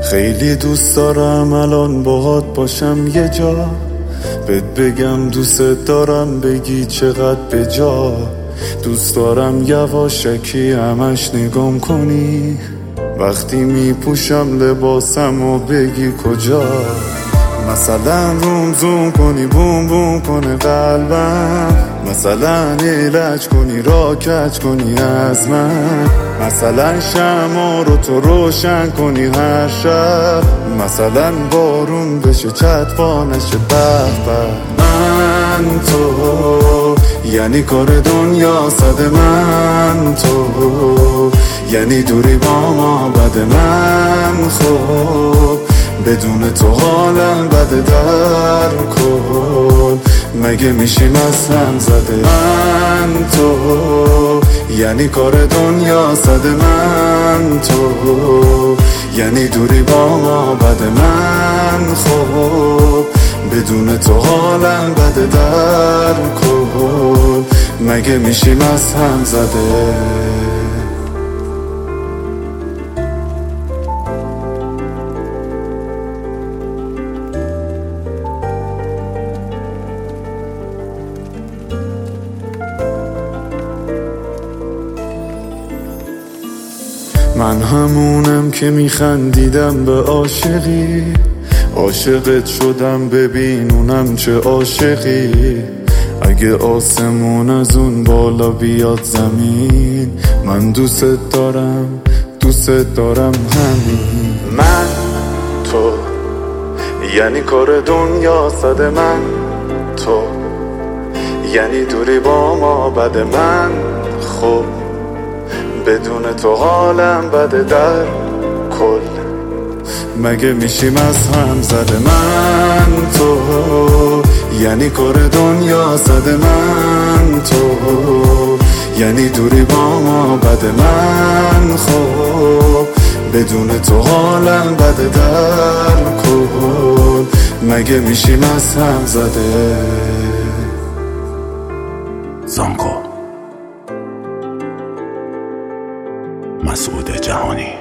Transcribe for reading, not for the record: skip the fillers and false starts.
خیلی دوست دارم الان باهات باشم یه جا، بهت بگم دوست دارم بگی چقدر به جا. دوست دارم یواشکی همش نگام کنی وقتی میپوشم لباسم و بگی کجا. مثلا روم زوم کنی بوم بوم کنه قلبم، مثلا ایلج کنی را کج کنی از من، مثلا شمع رو تو روشن کنی هر شب، مثلا بارون بشه چطفا نشه به به. من تو یعنی کار دنیا صد، من تو یعنی دوری با ما بده. من خب بدون تو حالم بده در کل، مگه میشیم از هم زده. من تو یعنی کار دنیا صد، من تو یعنی دوری با ما بده. من خب بدون تو حالم بده در کل، مگه میشیم از هم زده. من همونم که میخندیدم به عاشقی، عاشقت شدم ببین اونم چه عاشقی. اگه آسمون از اون بالا بیاد زمین، من دوست دارم همین. من تو یعنی کار دنیا صد، من تو یعنی دوری با ما بده. من خب بدون تو حالم بده در کل، مگه میشیم از هم زده. من تو یعنی کار دنیا صد، من تو یعنی دوری با ما بده. من خب بدون تو حالم بده در کل، مگه میشیم از هم زده. زانکو مسعود جهانی.